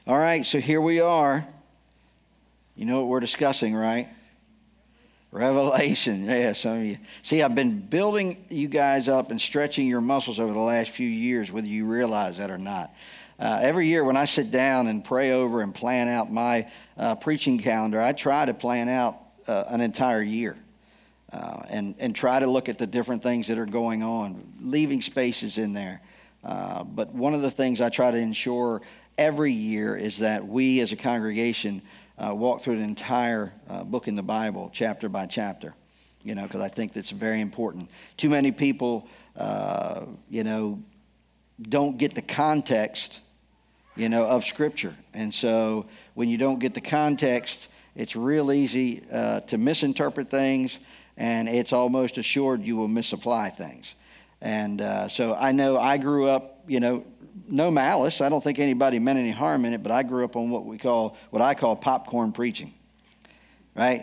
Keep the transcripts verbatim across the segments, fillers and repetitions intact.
All right, so here we are. You know what we're discussing, right? Revelation. Yeah, some of you. See, I've been building you guys up and stretching your muscles over the last few years, whether you realize that or not. Uh, every year when I sit down and pray over and plan out my uh, preaching calendar, I try to plan out uh, an entire year uh, and, and try to look at the different things that are going on, leaving spaces in there. Uh, but one of the things I try to ensure every year is that we as a congregation uh, walk through the entire uh, book in the Bible, chapter by chapter, you know, because I think that's very important. Too many people, uh, you know, don't get the context, you know, of Scripture. And so when you don't get the context, it's real easy uh, to misinterpret things, and it's almost assured you will misapply things. And uh, so I know I grew up, you know, no malice. I don't think anybody meant any harm in it, but I grew up on what we call, what I call popcorn preaching, right?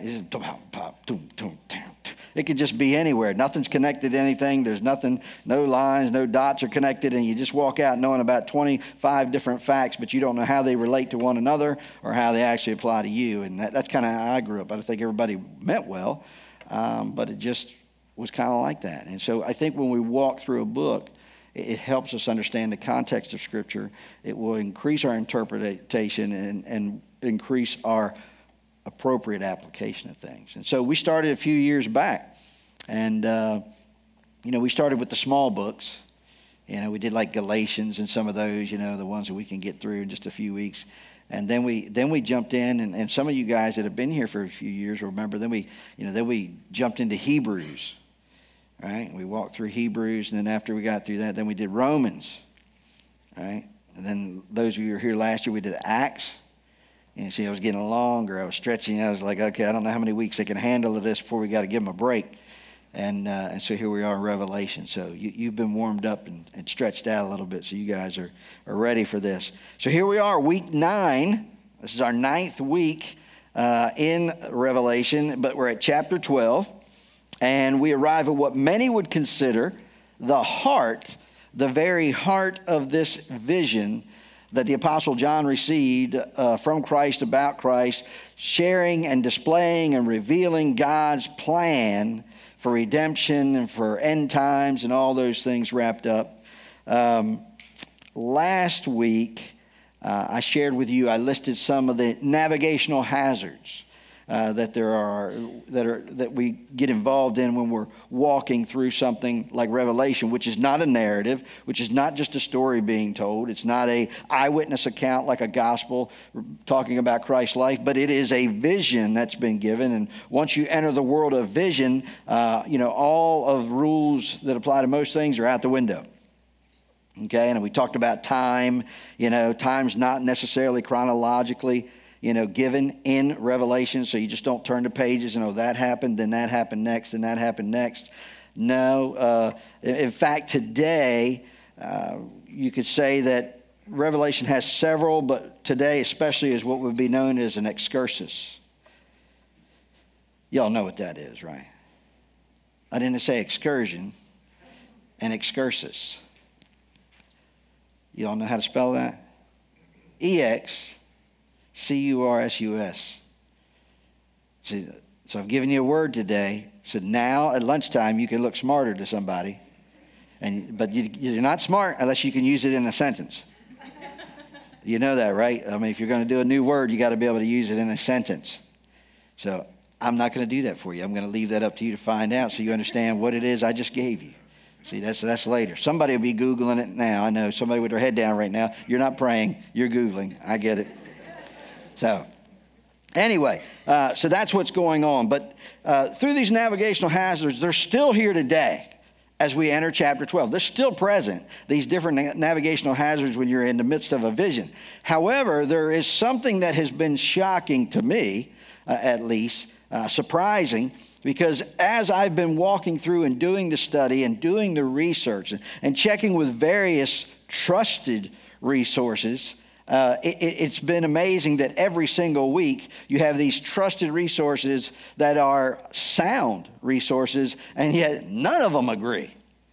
It could just be anywhere. Nothing's connected to anything. There's nothing, no lines, no dots are connected, and you just walk out knowing about twenty-five different facts, but you don't know how they relate to one another or how they actually apply to you. And that, that's kind of how I grew up. I don't think everybody meant well, um, but it just was kind of like that. And so I think when we walk through a book, it, it helps us understand the context of Scripture. It will increase our interpretation and, and increase our appropriate application of things. And so we started a few years back, and uh, you know, we started with the small books. You know, we did like Galatians and some of those, you know, the ones that we can get through in just a few weeks. And then we then we jumped in, and, and some of you guys that have been here for a few years remember. Then we, you know, then we jumped into Hebrews, right? We walked through Hebrews, and then after we got through that, then we did Romans, right? And then those of you who were here last year, we did Acts. And see, I was getting longer. I was stretching. I was like, okay, I don't know how many weeks I can handle of this before we got to give them a break. And uh, and so here we are in Revelation. So you, you've been warmed up and, and stretched out a little bit, so you guys are, are ready for this. So here we are, week nine. This is our ninth week uh, in Revelation, but we're at chapter twelve. And we arrive at what many would consider the heart, the very heart of this vision that the Apostle John received uh, from Christ, about Christ, sharing and displaying and revealing God's plan for redemption and for end times and all those things wrapped up. Um, last week, uh, I shared with you, I listed some of the navigational hazards Uh, that there are that are that we get involved in when we're walking through something like Revelation, which is not a narrative, which is not just a story being told. It's not a eyewitness account like a gospel talking about Christ's life, but it is a vision that's been given. And once you enter the world of vision, uh, you know, all of the rules that apply to most things are out the window. Okay, and we talked about time. You know, time's not necessarily chronologically, you know, given in Revelation, so you just don't turn the pages and, oh, that happened, then that happened next, and that happened next. No, uh, in fact, today, uh, you could say that Revelation has several, but today especially is what would be known as an excursus. Y'all know what that is, right? I didn't say excursion, an excursus. Y'all know how to spell that? E X C U R S U S. See, so I've given you a word today. So now at lunchtime you can look smarter to somebody, and but you, you're not smart unless you can use it in a sentence. You know that, right? I mean, if you're going to do a new word, you got to be able to use it in a sentence. So I'm not going to do that for you. I'm going to leave that up to you to find out, so you understand what it is I just gave you. See, that's that's later. Somebody will be Googling it now. I know somebody with their head down right now. You're not praying. You're Googling. I get it. So anyway, uh, so that's what's going on. But uh, through these navigational hazards, they're still here today as we enter chapter twelve. They're still present, these different na- navigational hazards when you're in the midst of a vision. However, there is something that has been shocking to me, uh, at least, uh, surprising, because as I've been walking through and doing the study and doing the research and, and checking with various trusted resources, Uh, it, it's been amazing that every single week you have these trusted resources that are sound resources, and yet none of them agree.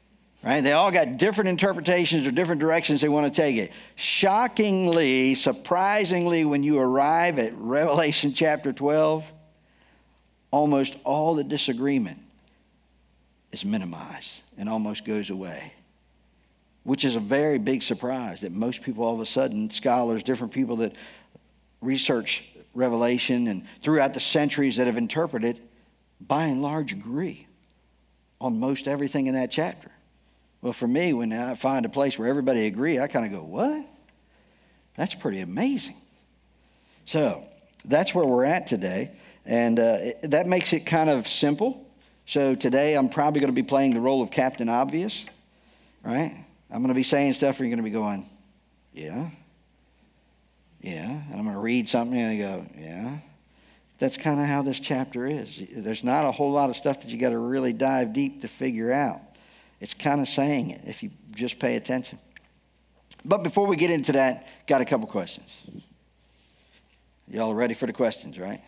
right? They all got different interpretations or different directions they want to take it. Shockingly, surprisingly, when you arrive at Revelation chapter twelve, almost all the disagreement is minimized and almost goes away, which is a very big surprise that most people all of a sudden, scholars, different people that research Revelation and throughout the centuries that have interpreted, by and large agree on most everything in that chapter. Well, for me, when I find a place where everybody agree, I kind of go, what? That's pretty amazing. So that's where we're at today. And uh, it, that makes it kind of simple. So today I'm probably going to be playing the role of Captain Obvious, right? I'm going to be saying stuff where you're going to be going, yeah, yeah. And I'm going to read something and you go, yeah. That's kind of how this chapter is. There's not a whole lot of stuff that you got to really dive deep to figure out. It's kind of saying it if you just pay attention. But before we get into that, got a couple questions. Y'all ready for the questions, right?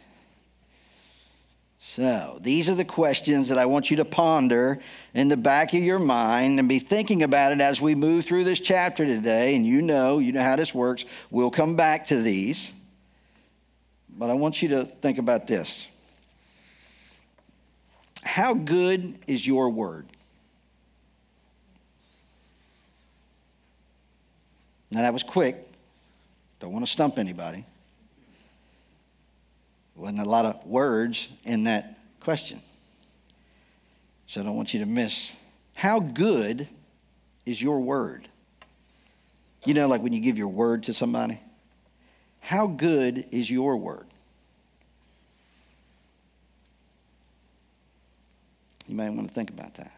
So these are the questions that I want you to ponder in the back of your mind and be thinking about it as we move through this chapter today. And you know, you know how this works. We'll come back to these. But I want you to think about this. How good is your word? Now that was quick. Don't want to stump anybody. Wasn't a lot of words in that question. So I don't want you to miss. How good is your word? You know, like when you give your word to somebody. How good is your word? You might want to think about that.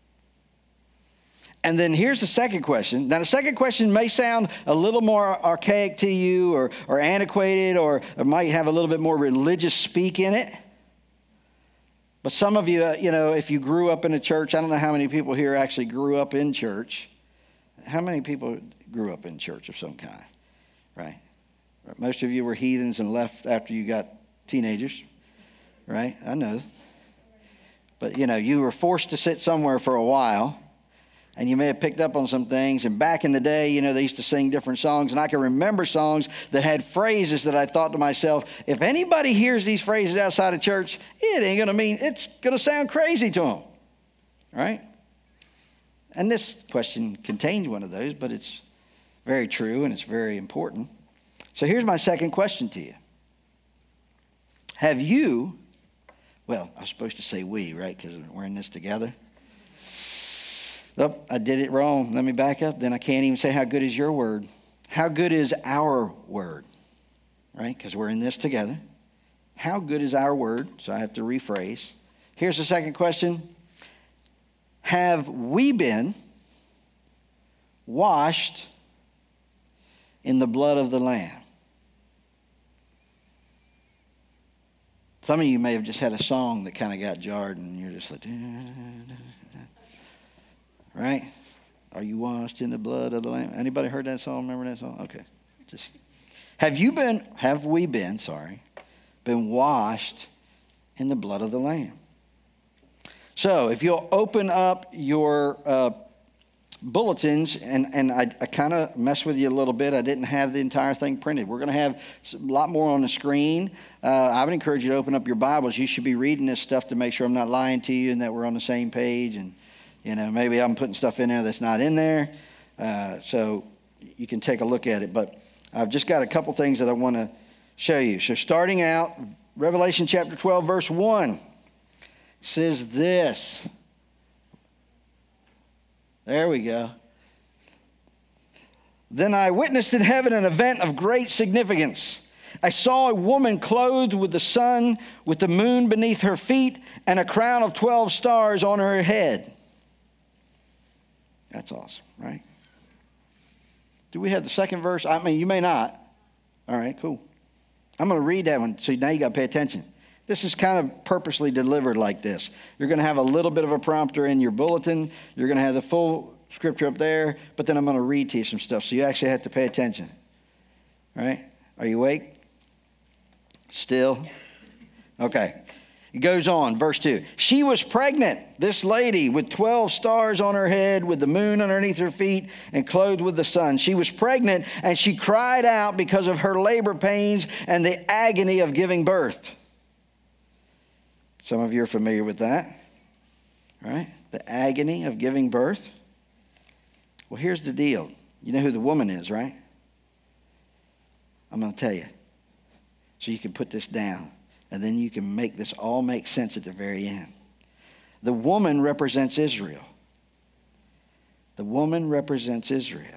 And then here's the second question. Now, the second question may sound a little more archaic to you or, or antiquated or, or might have a little bit more religious speak in it. But some of you, uh, you know, if you grew up in a church, I don't know how many people here actually grew up in church. How many people grew up in church of some kind, right? Most of you were heathens and left after you got teenagers, right? I know. But, you know, you were forced to sit somewhere for a while. And you may have picked up on some things. And back in the day, you know, they used to sing different songs. And I can remember songs that had phrases that I thought to myself, if anybody hears these phrases outside of church, it ain't going to mean, it's going to sound crazy to them. Right? And this question contains one of those, but it's very true and it's very important. So here's my second question to you. Have you, well, I was supposed to say we, right? Because we're in this together. Oh, I did it wrong. Let me back up. Then I can't even say how good is your word. How good is our word? Right? Because we're in this together. How good is our word? So I have to rephrase. Here's the second question. Have we been washed in the blood of the Lamb? Some of you may have just had a song that kind of got jarred and you're just like, right? Are you washed in the blood of the Lamb? Anybody heard that song? Remember that song? Okay. Just have you been, have we been, sorry, been washed in the blood of the Lamb? So if you'll open up your uh, bulletins, and, and I, I kind of messed with you a little bit. I didn't have the entire thing printed. We're going to have a lot more on the screen. Uh, I would encourage you to open up your Bibles. You should be reading this stuff to make sure I'm not lying to you and that we're on the same page. And, you know, maybe I'm putting stuff in there that's not in there. Uh, so you can take a look at it. But I've just got a couple things that I want to show you. So starting out, Revelation chapter twelve, verse one says this. There we go. Then I witnessed in heaven an event of great significance. I saw a woman clothed with the sun, with the moon beneath her feet, and a crown of twelve stars on her head. That's awesome, right? Do we have the second verse? I mean, you may not. All right, cool. I'm going to read that one, so now you got to pay attention. This is kind of purposely delivered like this. You're going to have a little bit of a prompter in your bulletin. You're going to have the full scripture up there, but then I'm going to read to you some stuff, so you actually have to pay attention. All right? Are you awake? Still? Okay. It goes on, verse two. She was pregnant, this lady, with twelve stars on her head, with the moon underneath her feet, and clothed with the sun. She was pregnant, and she cried out because of her labor pains and the agony of giving birth. Some of you are familiar with that, right? The agony of giving birth. Well, here's the deal. You know who the woman is, right? I'm going to tell you, so you can put this down. And then you can make this all make sense at the very end. The woman represents Israel. The woman represents Israel.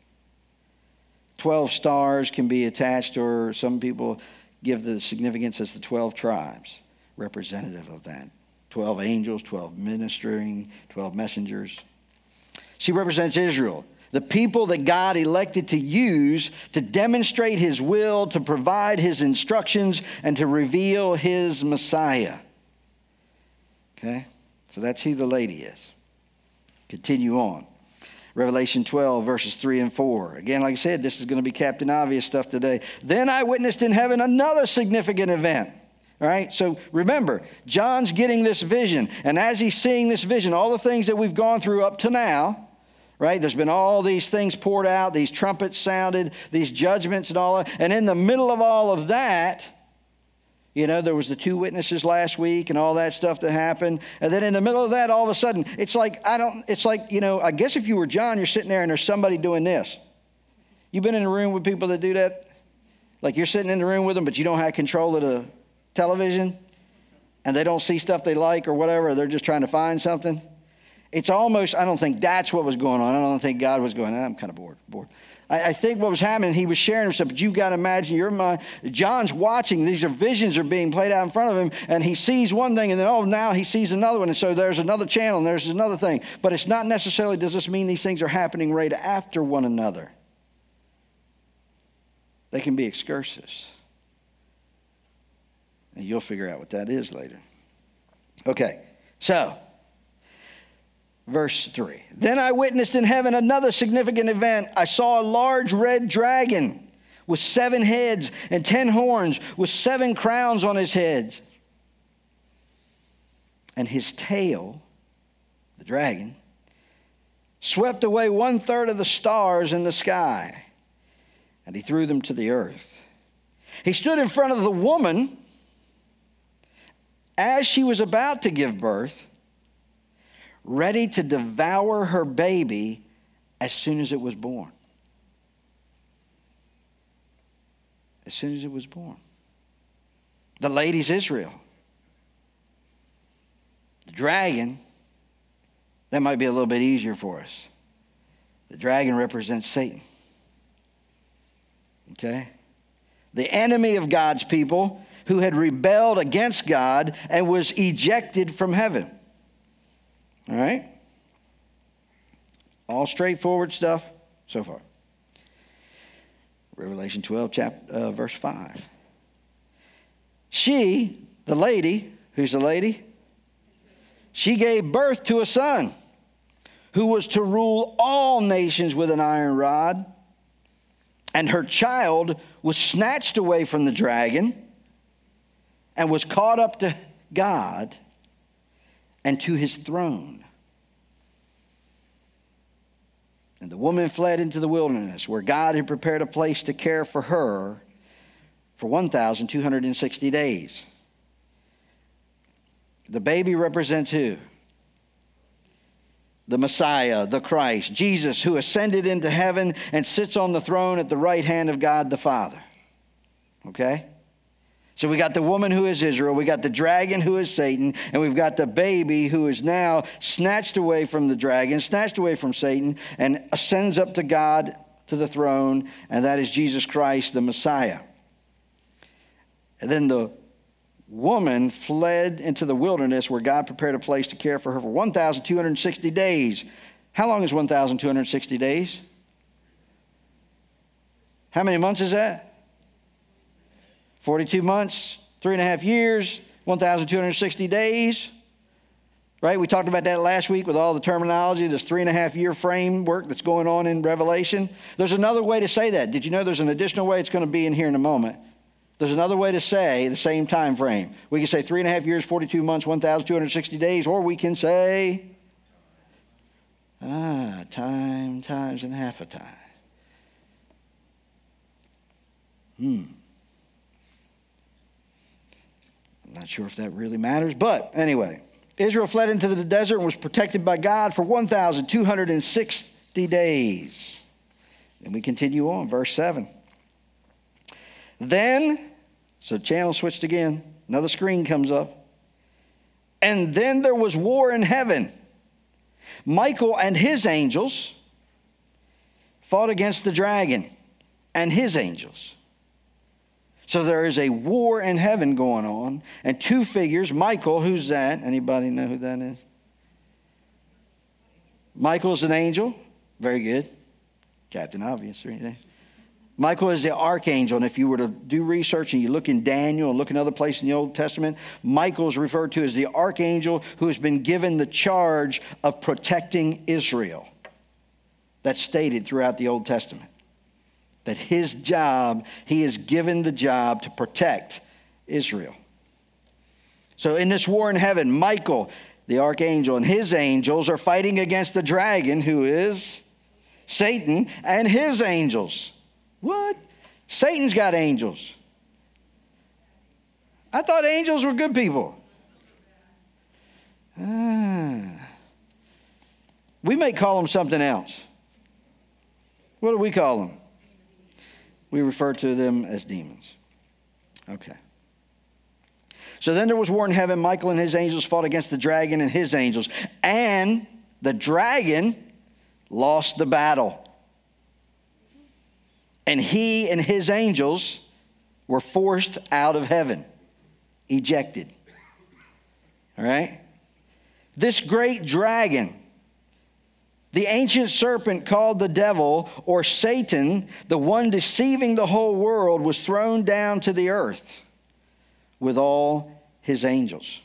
Twelve stars can be attached, or some people give the significance as the twelve tribes, representative of that. Twelve angels, twelve ministering, twelve messengers. She represents Israel. The people that God elected to use to demonstrate his will, to provide his instructions, and to reveal his Messiah. Okay? So that's who the lady is. Continue on. Revelation twelve, verses three and four. Again, like I said, this is going to be Captain Obvious stuff today. Then I witnessed in heaven another significant event. All right? So remember, John's getting this vision. And as he's seeing this vision, all the things that we've gone through up to now, right? There's been all these things poured out, these trumpets sounded, these judgments and all that. And in the middle of all of that, you know, there was the two witnesses last week and all that stuff that happened. And then in the middle of that, all of a sudden, it's like, I don't, it's like, you know, I guess if you were John, you're sitting there and there's somebody doing this. You been in a room with people that do that? Like you're sitting in the room with them, but you don't have control of the television and they don't see stuff they like or whatever, or they're just trying to find something. It's almost, I don't think that's what was going on. I don't think God was going, I'm kind of bored, bored. I, I think what was happening, he was sharing himself, but you got to imagine your mind. John's watching, these are visions are being played out in front of him, and he sees one thing, and then, oh, now he sees another one, and so there's another channel, and there's another thing. But it's not necessarily, does this mean these things are happening right after one another? They can be excursus. And you'll figure out what that is later. Okay, so verse three. Then I witnessed in heaven another significant event. I saw a large red dragon with seven heads and ten horns, with seven crowns on his heads. And his tail, the dragon, swept away one third of the stars in the sky, and he threw them to the earth. He stood in front of the woman as she was about to give birth, ready to devour her baby as soon as it was born. As soon as it was born. The lady's Israel. The dragon, that might be a little bit easier for us. The dragon represents Satan. Okay? The enemy of God's people who had rebelled against God and was ejected from heaven. All right? All straightforward stuff so far. Revelation twelve, chapter, uh, verse five. She, the lady, who's the lady? She gave birth to a son who was to rule all nations with an iron rod. And her child was snatched away from the dragon and was caught up to God and to his throne. And the woman fled into the wilderness, where God had prepared a place to care for her for one thousand two hundred sixty days. The baby represents who? The Messiah, the Christ, Jesus, who ascended into heaven and sits on the throne at the right hand of God the Father. Okay? So we got the woman who is Israel, we got the dragon who is Satan, and we've got the baby who is now snatched away from the dragon, snatched away from Satan, and ascends up to God, to the throne, and that is Jesus Christ, the Messiah. And then the woman fled into the wilderness, where God prepared a place to care for her for one thousand two hundred sixty days. How long is one thousand two hundred sixty days? How many months is that? forty-two months, three and a half years, one thousand two hundred sixty days. Right? We talked about that last week with all the terminology, this three and a half year framework that's going on in Revelation. There's another way to say that. Did you know there's an additional way? It's going to be in here in a moment. There's another way to say the same time frame. We can say three and a half years, forty-two months, one thousand two hundred sixty days, or we can say, ah, time times and half a time. Hmm. I'm not sure if that really matters, but anyway. Israel fled into the desert and was protected by God for one thousand two hundred sixty days. Then we continue on, verse seven. Then, so channel switched again. Another screen comes up. And then there was war in heaven. Michael and his angels fought against the dragon and his angels. So there is a war in heaven going on. And two figures, Michael, who's that? Anybody know who that is? Michael is an angel. Very good. Captain Obvious, right? Michael is the archangel, and if you were to do research and you look in Daniel and look in other places in the Old Testament, Michael is referred to as the archangel who has been given the charge of protecting Israel. That's stated throughout the Old Testament. That his job, he is given the job to protect Israel. So in this war in heaven, Michael, the archangel, and his angels are fighting against the dragon, who is Satan, and his angels. What? Satan's got angels. I thought angels were good people. Ah. We may call them something else. What do we call them? We refer to them as demons. Okay. So then there was war in heaven. Michael and his angels fought against the dragon and his angels. And the dragon lost the battle. And he and his angels were forced out of heaven, ejected. All right? This great dragon, the ancient serpent called the devil or Satan, the one deceiving the whole world, was thrown down to the earth with all his angels.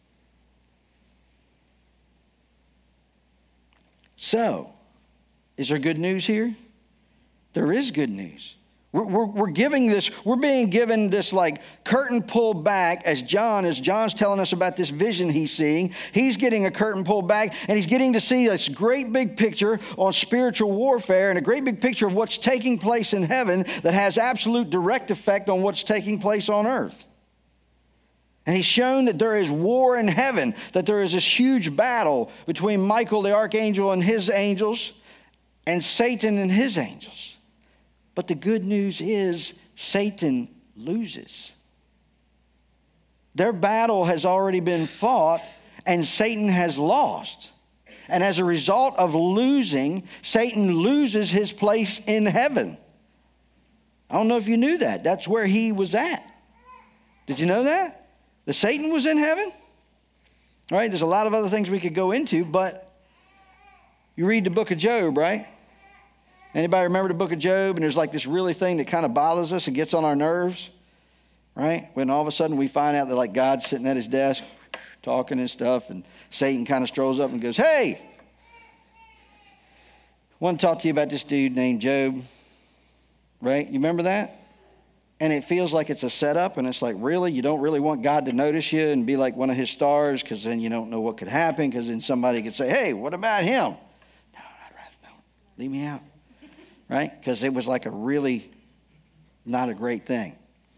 So, is there good news here? There is good news. We're, we're, we're giving this, we're being given this like curtain pulled back as John, as John's telling us about this vision he's seeing. He's getting a curtain pulled back and he's getting to see this great big picture on spiritual warfare and a great big picture of what's taking place in heaven that has absolute direct effect on what's taking place on earth. And he's shown that there is war in heaven, that there is this huge battle between Michael the archangel and his angels and Satan and his angels. But the good news is Satan loses. Their battle has already been fought and Satan has lost. And as a result of losing, Satan loses his place in heaven. I don't know if you knew that. That's where he was at. Did you know that? That Satan was in heaven? All right, there's a lot of other things we could go into, but you read the book of Job, right? Anybody remember the book of Job? And there's like this really thing that kind of bothers us and gets on our nerves, right? When all of a sudden we find out that like God's sitting at his desk talking and stuff, and Satan kind of strolls up and goes, hey, I want to talk to you about this dude named Job, right? You remember that? And it feels like it's a setup, and it's like, really? You don't really want God to notice you and be like one of his stars, because then you don't know what could happen, because then somebody could say, hey, what about him? No, I'd rather no. Leave me out. Right? Because it was like a really not a great thing.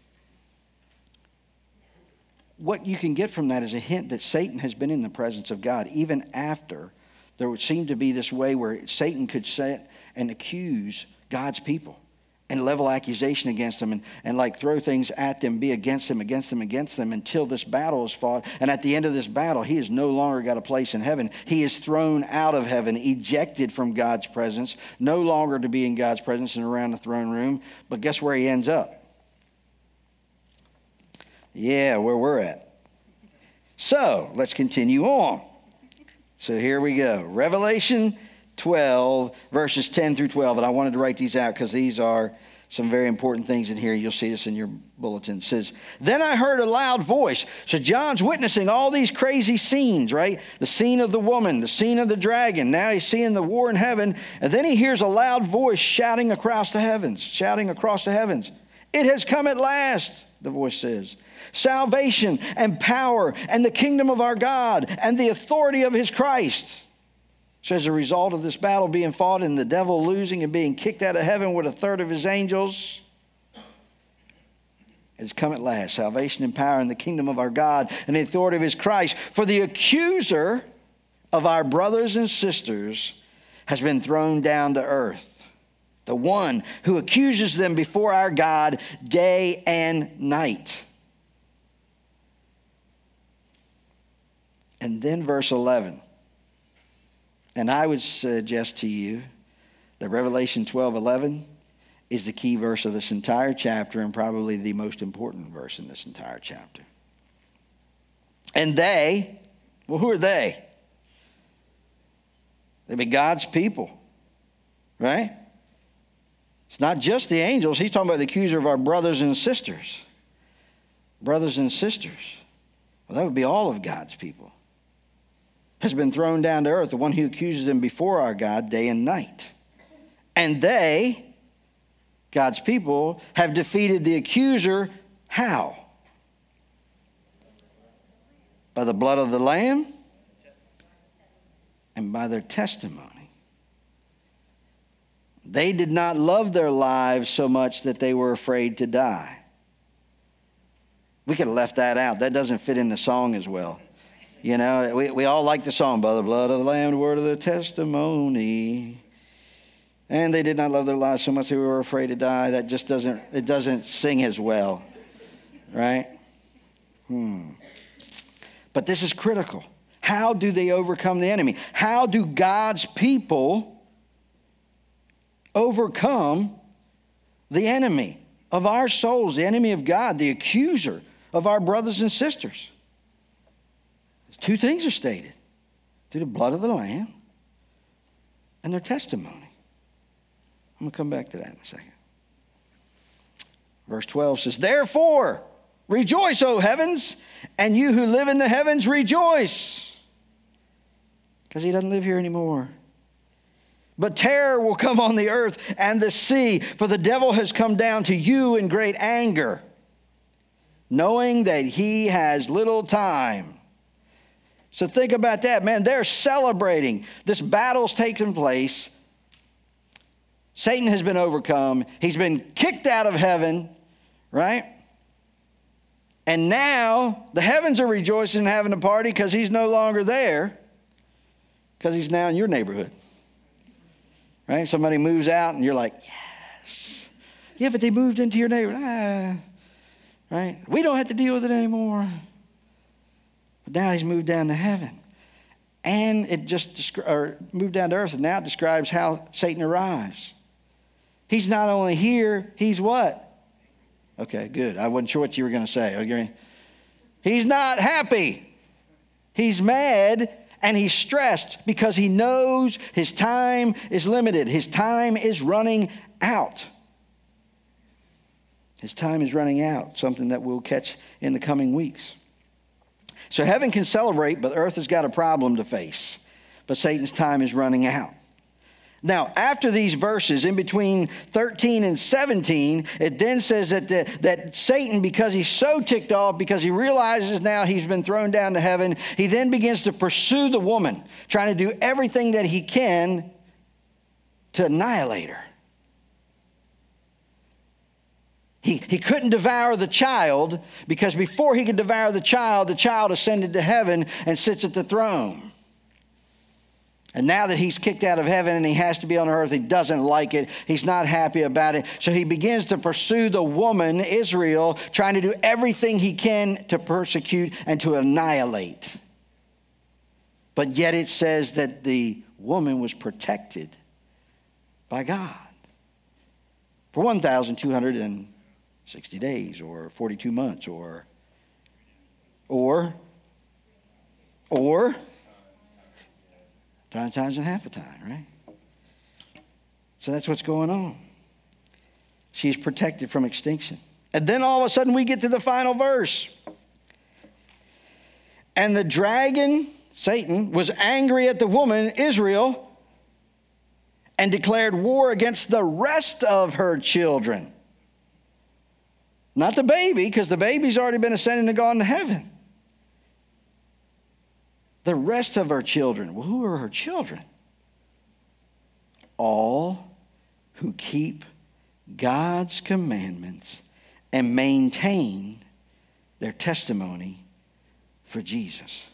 What you can get from that is a hint that Satan has been in the presence of God, even after there would seem to be this way where Satan could sit and accuse God's people and level accusation against them and, and like throw things at them, be against them, against them, against them until this battle is fought. And at the end of this battle, he has no longer got a place in heaven. He is thrown out of heaven, ejected from God's presence, no longer to be in God's presence and around the throne room. But guess where he ends up? Yeah, where we're at. So let's continue on. So here we go. Revelation twelve, verses ten through twelve. And I wanted to write these out because these are some very important things in here. You'll see this in your bulletin. It says, then I heard a loud voice. So John's witnessing all these crazy scenes, right? The scene of the woman, the scene of the dragon. Now he's seeing the war in heaven. And then he hears a loud voice shouting across the heavens, shouting across the heavens. It has come at last, the voice says. Salvation and power and the kingdom of our God and the authority of his Christ. So as a result of this battle being fought and the devil losing and being kicked out of heaven with a third of his angels, it has come at last. Salvation and power and the kingdom of our God and the authority of his Christ. For the accuser of our brothers and sisters has been thrown down to earth. The one who accuses them before our God day and night. And then verse eleven. And I would suggest to you that Revelation twelve eleven is the key verse of this entire chapter and probably the most important verse in this entire chapter. And they, well, who are they? They be God's people, right? It's not just the angels. He's talking about the accuser of our brothers and sisters. Brothers and sisters. Well, that would be all of God's people. Has been thrown down to earth, the one who accuses them before our God day and night. And they, God's people, have defeated the accuser. How? By the blood of the Lamb and by their testimony. They did not love their lives so much that they were afraid to die. We could have left that out. That doesn't fit in the song as well. You know, we, we all like the song, by the blood of the Lamb, the word of the testimony. And they did not love their lives so much they were afraid to die. That just doesn't, it doesn't sing as well. Right? Hmm. But this is critical. How do they overcome the enemy? How do God's people overcome the enemy of our souls, the enemy of God, the accuser of our brothers and sisters? Two things are stated. Through the blood of the Lamb and their testimony. I'm going to come back to that in a second. Verse twelve says, therefore, rejoice, O heavens, and you who live in the heavens, rejoice. Because he doesn't live here anymore. But terror will come on the earth and the sea, for the devil has come down to you in great anger, knowing that he has little time. So think about that, man. They're celebrating. This battle's taken place. Satan has been overcome. He's been kicked out of heaven, right? And now the heavens are rejoicing and having a party because he's no longer there, because he's now in your neighborhood. Right? Somebody moves out and you're like, yes. Yeah, but they moved into your neighborhood. Ah. Right? We don't have to deal with it anymore. But now he's moved down to heaven. And it just descri- or moved down to earth, and now it describes how Satan arrives. He's not only here, he's what? Okay, good. I wasn't sure what you were going to say. Okay. He's not happy. He's mad. And he's stressed because he knows his time is limited. His time is running out. His time is running out, something that we'll catch in the coming weeks. So heaven can celebrate, but earth has got a problem to face. But Satan's time is running out. Now, after these verses, in between thirteen and seventeen, it then says that, the, that Satan, because he's so ticked off, because he realizes now he's been thrown down to heaven, he then begins to pursue the woman, trying to do everything that he can to annihilate her. He, he couldn't devour the child, because before he could devour the child, the child ascended to heaven and sits at the throne. And now that he's kicked out of heaven and he has to be on earth, he doesn't like it. He's not happy about it. So he begins to pursue the woman, Israel, trying to do everything he can to persecute and to annihilate. But yet it says that the woman was protected by God for one thousand two hundred sixty days or forty-two months or, or, or, Time times and half a time, right? So that's what's going on. She's protected from extinction. And then all of a sudden we get to the final verse. And the dragon, Satan, was angry at the woman, Israel, and declared war against the rest of her children. Not the baby, because the baby's already been ascended and gone to heaven. The rest of her children. Well, who are her children? All who keep God's commandments and maintain their testimony for Jesus.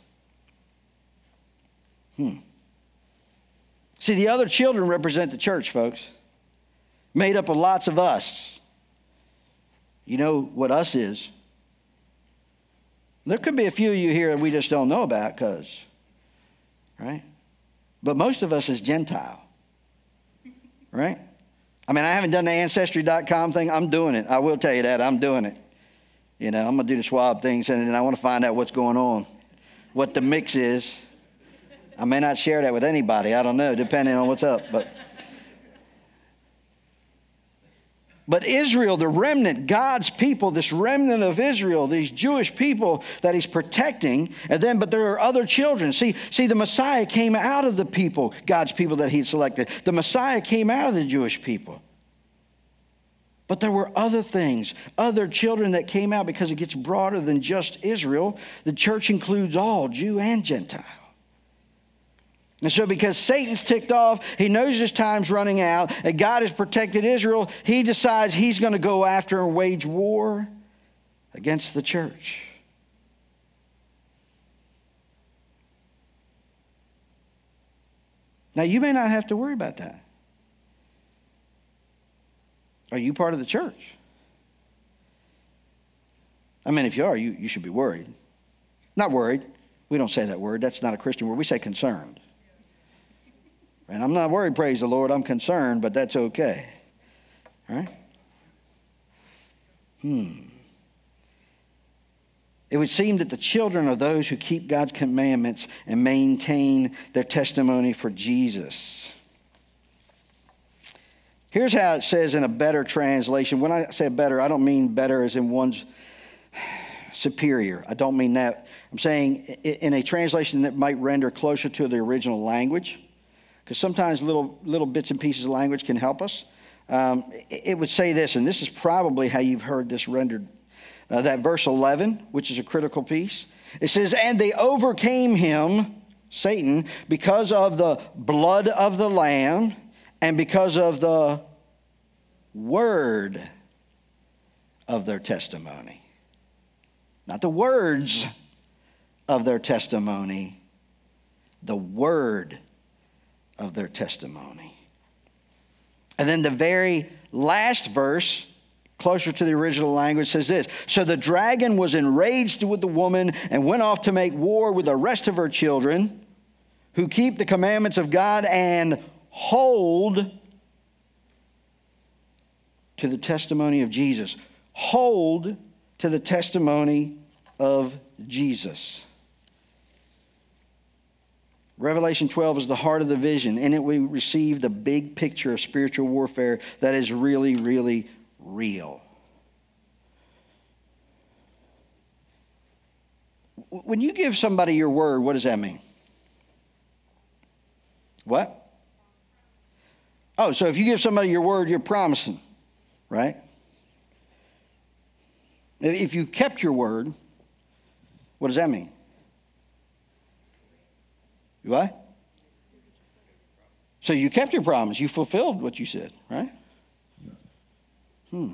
Hmm. See, the other children represent the church, folks. Made up of lots of us. You know what us is. There could be a few of you here that we just don't know about, because, right? But most of us is Gentile, right? I mean, I haven't done the Ancestry dot com thing. I'm doing it. I will tell you that. I'm doing it. You know, I'm going to do the swab things, and I want to find out what's going on, what the mix is. I may not share that with anybody. I don't know, depending on what's up. But But Israel, the remnant, God's people, this remnant of Israel, these Jewish people that he's protecting, and then, but there are other children. See, see, the Messiah came out of the people, God's people that he'd selected. The Messiah came out of the Jewish people. But there were other things, other children that came out, because it gets broader than just Israel. The church includes all, Jew and Gentile. And so because Satan's ticked off, he knows his time's running out, and God has protected Israel, he decides he's going to go after and wage war against the church. Now, you may not have to worry about that. Are you part of the church? I mean, if you are, you, you should be worried. Not worried. We don't say that word. That's not a Christian word. We say concerned. And I'm not worried, praise the Lord. I'm concerned, but that's okay. All right? Hmm. It would seem that the children are those who keep God's commandments and maintain their testimony for Jesus. Here's how it says in a better translation. When I say better, I don't mean better as in one's superior. I don't mean that. I'm saying in a translation that might render closer to the original language, because sometimes little little bits and pieces of language can help us. Um, it, it would say this, and this is probably how you've heard this rendered. Uh, that verse eleven, which is a critical piece. It says, and they overcame him, Satan, because of the blood of the Lamb and because of the word of their testimony. Not the words of their testimony, the word of their testimony. And then the very last verse, closer to the original language, says this. So the dragon was enraged with the woman and went off to make war with the rest of her children who keep the commandments of God and hold to the testimony of Jesus. Hold to the testimony of Jesus. Revelation twelve is the heart of the vision. In it we receive the big picture of spiritual warfare that is really, really real. When you give somebody your word, what does that mean? What? Oh, so if you give somebody your word, you're promising, right? If you kept your word, what does that mean? What? So you kept your promise. You fulfilled what you said, right? Hmm.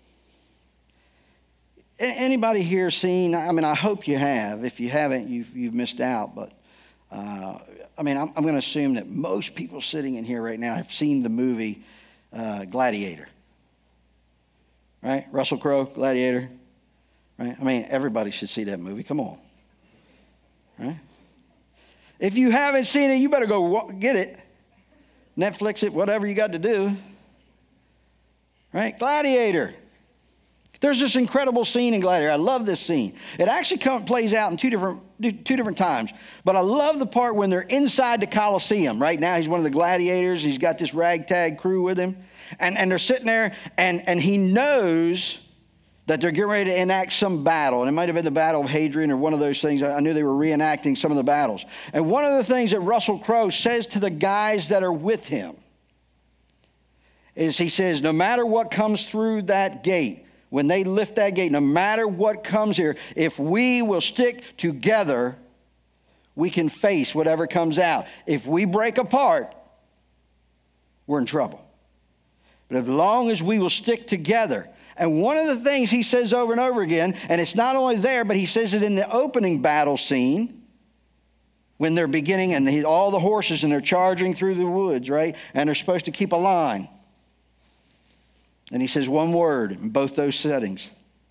Anybody here seen, I mean, I hope you have. If you haven't, you've, you've missed out. But, uh, I mean, I'm, I'm going to assume that most people sitting in here right now have seen the movie uh, Gladiator. Right? Russell Crowe, Gladiator. Right? I mean, everybody should see that movie. Come on. Right? If you haven't seen it, you better go get it. Netflix it, whatever you got to do. Right? Gladiator. There's this incredible scene in Gladiator. I love this scene. It actually come, plays out in two different two different times. But I love the part when they're inside the Colosseum. Right now, he's one of the gladiators. He's got this ragtag crew with him. And, and they're sitting there, and, and he knows that they're getting ready to enact some battle. And it might have been the Battle of Hadrian or one of those things. I knew they were reenacting some of the battles. And one of the things that Russell Crowe says to the guys that are with him is he says, no matter what comes through that gate, when they lift that gate, no matter what comes here, if we will stick together, we can face whatever comes out. If we break apart, we're in trouble. But as long as we will stick together, and one of the things he says over and over again, and it's not only there, but he says it in the opening battle scene, when they're beginning, and he, all the horses, and they're charging through the woods, right? And they're supposed to keep a line. And he says one word in both those settings.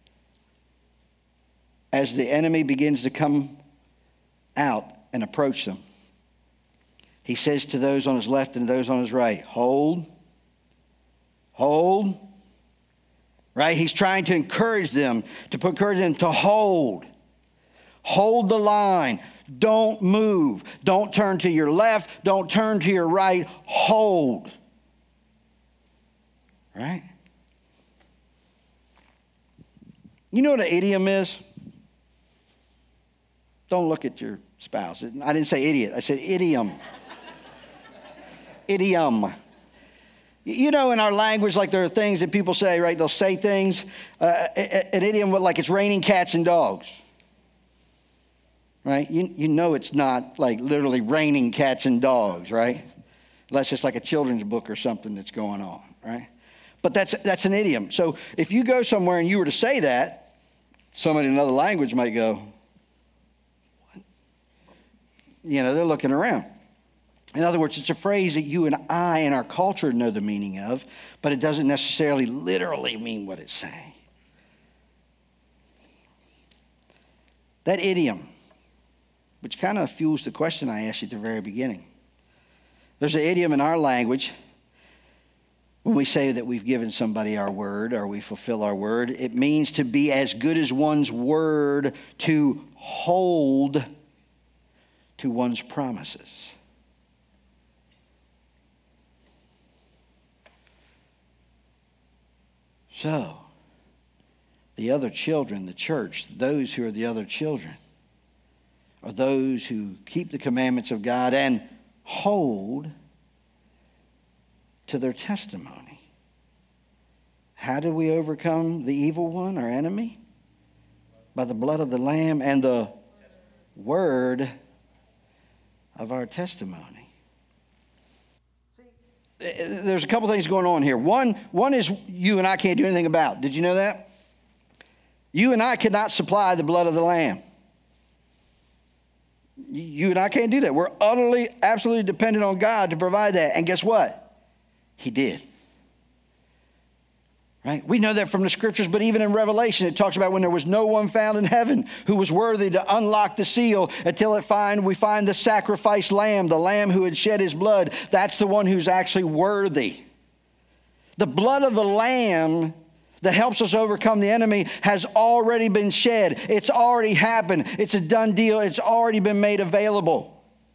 As the enemy begins to come out and approach them, he says to those on his left and those on his right, hold, hold, right? He's trying to encourage them, to put courage in them to hold. Hold the line. Don't move. Don't turn to your left. Don't turn to your right. Hold. Right? You know what an idiom is? Don't look at your spouse. I didn't say idiot. I said idiom. Idiom. You know, in our language, like there are things that people say, right? They'll say things. Uh, an idiom, like it's raining cats and dogs. Right? You, you know it's not like literally raining cats and dogs, right? Unless it's like a children's book or something that's going on, right? But that's that's an idiom. So if you go somewhere and you were to say that, somebody in another language might go, what? You know, they're looking around. In other words, it's a phrase that you and I in our culture know the meaning of, but it doesn't necessarily literally mean what it's saying. That idiom, which kind of fuels the question I asked you at the very beginning. There's an idiom in our language when we say that we've given somebody our word or we fulfill our word. It means to be as good as one's word, to hold to one's promises. So, the other children, the church, those who are the other children, are those who keep the commandments of God and hold to their testimony. How do we overcome the evil one, our enemy? By the blood of the Lamb and the word of our testimony. There's a couple things going on here. One, one is you and I can't do anything about. Did you know that? You and I cannot supply the blood of the Lamb. You and I can't do that. We're utterly, absolutely dependent on God to provide that. And guess what? He did. Right? We know that from the scriptures, but even in Revelation, it talks about when there was no one found in heaven who was worthy to unlock the seal until it find, we find the sacrificed lamb, the lamb who had shed his blood. That's the one who's actually worthy. The blood of the lamb that helps us overcome the enemy has already been shed. It's already happened. It's a done deal. It's already been made available.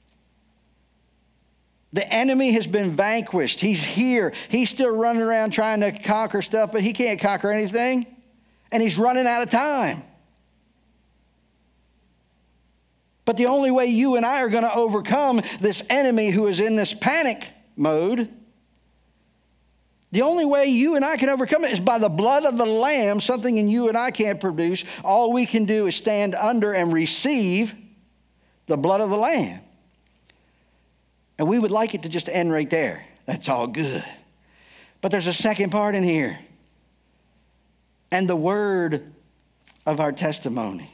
The enemy has been vanquished. He's here. He's still running around trying to conquer stuff, but he can't conquer anything. And he's running out of time. But the only way you and I are going to overcome this enemy who is in this panic mode, the only way you and I can overcome it is by the blood of the Lamb, something in you and I can't produce. All we can do is stand under and receive the blood of the Lamb. And we would like it to just end right there. That's all good. But there's a second part in here. And the word of our testimony.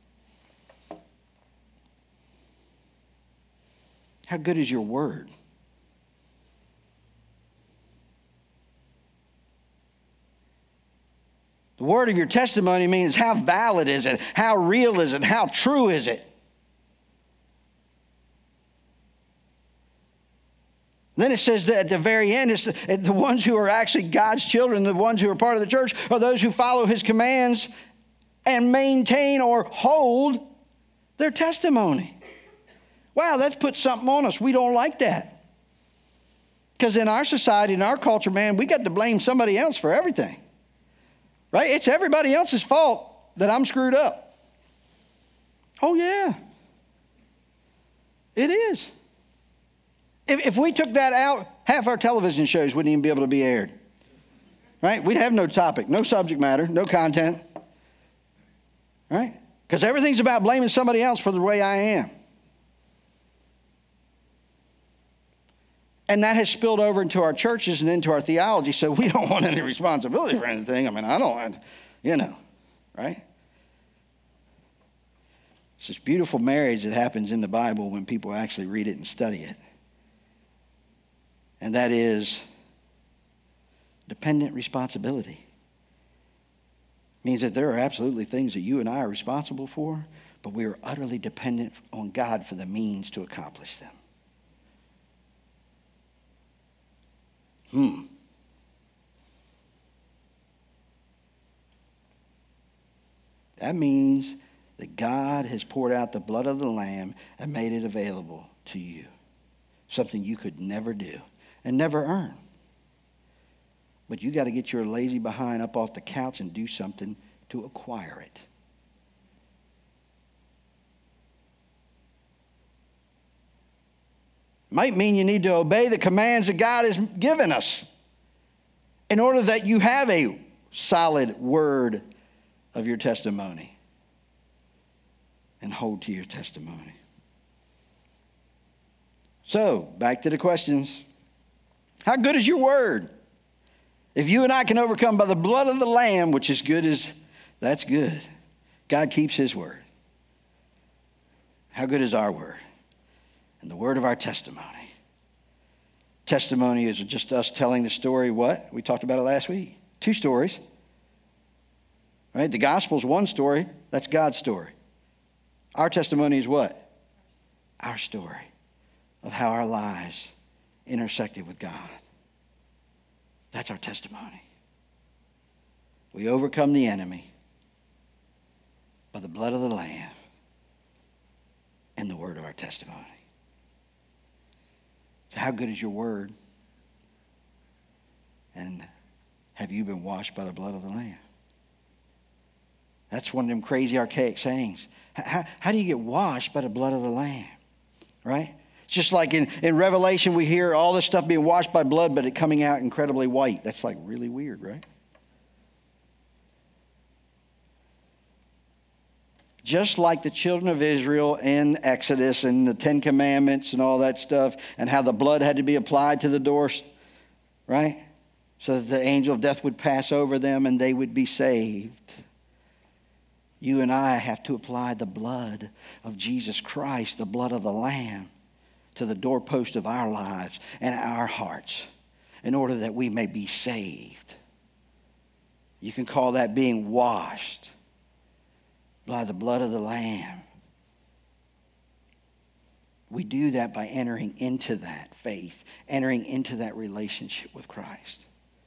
How good is your word? The word of your testimony means how valid is it? How real is it? How true is it? Then it says that at the very end, it's the, the ones who are actually God's children, the ones who are part of the church, are those who follow his commands and maintain or hold their testimony. Wow, that's put something on us. We don't like that. Because in our society, in our culture, man, we got to blame somebody else for everything. Right? It's everybody else's fault that I'm screwed up. Oh, yeah. It is. If, if we took that out, half our television shows wouldn't even be able to be aired. right? We'd have no topic, no subject matter, no content, right? Because everything's about blaming somebody else for the way I am. And that has spilled over into our churches and into our theology, so we don't want any responsibility for anything. I mean, I don't, you know, right? It's this beautiful marriage that happens in the Bible when people actually read it and study it. And that is dependent responsibility. It means that there are absolutely things that you and I are responsible for, but we are utterly dependent on God for the means to accomplish them. Hmm. That means that God has poured out the blood of the Lamb and made it available to you. Something you could never do and never earn. But you got to get your lazy behind up off the couch and do something to acquire it. Might mean you need to obey the commands that God has given us in order that you have a solid word of your testimony and hold to your testimony. So, back to the questions. How good is your word? If you and I can overcome by the blood of the Lamb, which is good as, that's good. God keeps his word. How good is our word? And the word of our testimony. Testimony is just us telling the story, what? We talked about it last week. Two stories. Right? The gospel's one story. That's God's story. Our testimony is what? Our story of how our lives intersected with God. That's our testimony. We overcome the enemy by the blood of the Lamb and the word of our testimony. So how good is your word? And have you been washed by the blood of the Lamb? That's one of them crazy archaic sayings. How, how do you get washed by the blood of the Lamb? Right? It's just like in, in Revelation we hear all this stuff being washed by blood, but it coming out incredibly white. That's like really weird, right? Just like the children of Israel in Exodus and the Ten Commandments and all that stuff, and how the blood had to be applied to the doors, right? So that the angel of death would pass over them and they would be saved. You and I have to apply the blood of Jesus Christ, the blood of the Lamb, to the doorpost of our lives and our hearts in order that we may be saved. You can call that being washed by the blood of the Lamb. We do that by entering into that faith, entering into that relationship with Christ.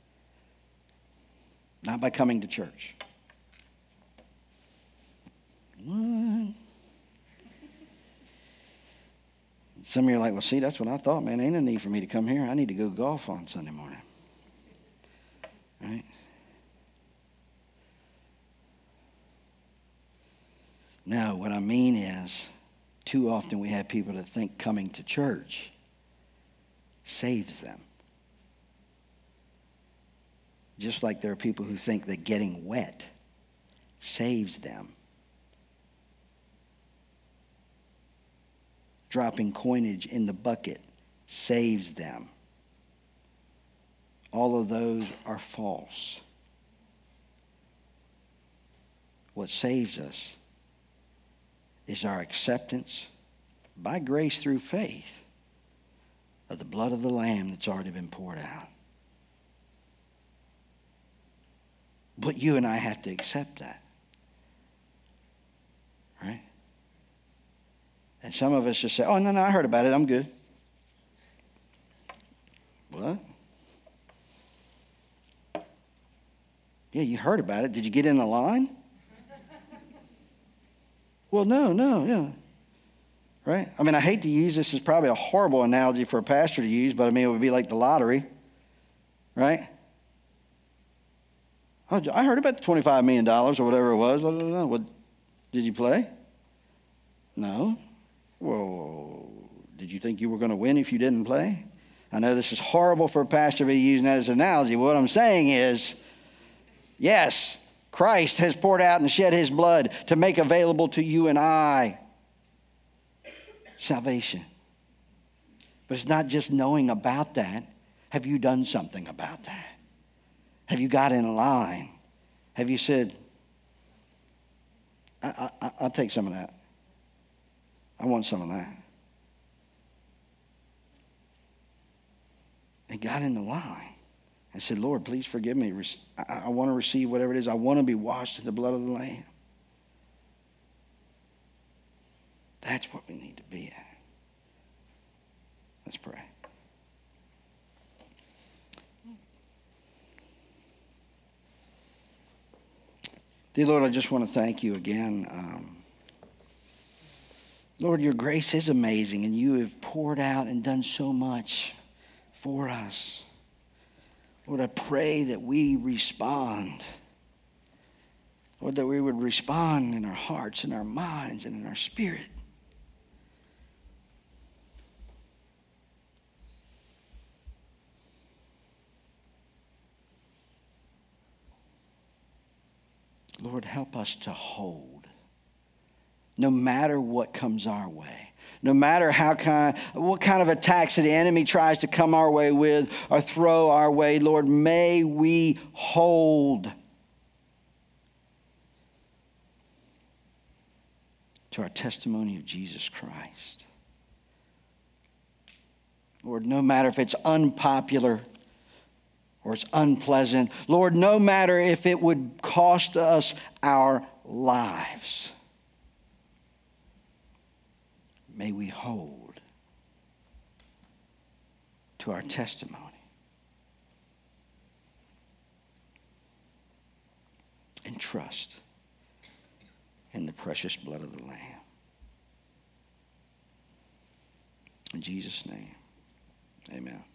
Not by coming to church. What? Some of you are like, well, see, that's what I thought, man. Ain't no need for me to come here. I need to go golf on Sunday morning. Right? No, what I mean is, too often we have people that think coming to church saves them. Just like there are people who think that getting wet saves them. Dropping coinage in the bucket saves them. All of those are false. What saves us is our acceptance by grace through faith of the blood of the Lamb that's already been poured out. But you and I have to accept that. Right? And some of us just say, oh, no, no, I heard about it. I'm good. What? Yeah, you heard about it. Did you get in the line? Well, no, no, yeah. Right? I mean, I hate to use this as probably a horrible analogy for a pastor to use, but I mean, it would be like the lottery. Right? Oh, I heard about the twenty-five million dollars or whatever it was. What, did you play? No. Well, did you think you were going to win if you didn't play? I know this is horrible for a pastor to be using that as an analogy. What I'm saying is, yes, Christ has poured out and shed his blood to make available to you and I salvation. But it's not just knowing about that. Have you done something about that? Have you got in line? Have you said, I, I, I'll take some of that. I want some of that. And got in the line and said, Lord, please forgive me. I, I want to receive whatever it is. I want to be washed in the blood of the Lamb. That's what we need to be at. Let's pray. Dear Lord, I just want to thank you again. Um, Lord, your grace is amazing, and you have poured out and done so much for us. Lord, I pray that we respond. Lord, that we would respond in our hearts, in our minds, and in our spirit. Lord, help us to hold, no matter what comes our way, no matter how kind, what kind of attacks the enemy tries to come our way with or throw our way. Lord, may we hold to our testimony of Jesus Christ. Lord, no matter if it's unpopular or it's unpleasant. Lord, no matter if it would cost us our lives, may we hold to our testimony and trust in the precious blood of the Lamb. In Jesus' name, amen.